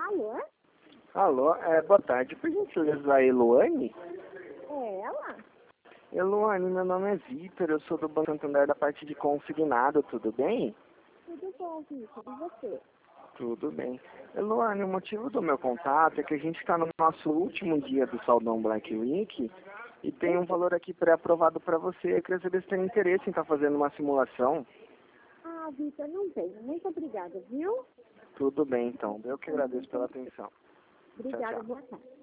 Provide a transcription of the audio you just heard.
Alô? Alô, boa tarde. Por gentileza, a Eloane? É ela? Eloane, meu nome é Vitor, eu sou do Banco Santander da parte de consignado, tudo bem? Tudo bom, Vitor. E você? Tudo bem. Eloane, o motivo do meu contato é que a gente está no nosso último dia do Saldão Black Week e tem um valor aqui pré-aprovado para você. Eu queria saber se tem interesse em estar fazendo uma simulação. Ah, Vitor, não tenho. Muito obrigada, viu? Tudo bem, então. Eu que agradeço pela atenção. Tchau, Obrigada, tchau. boa tarde.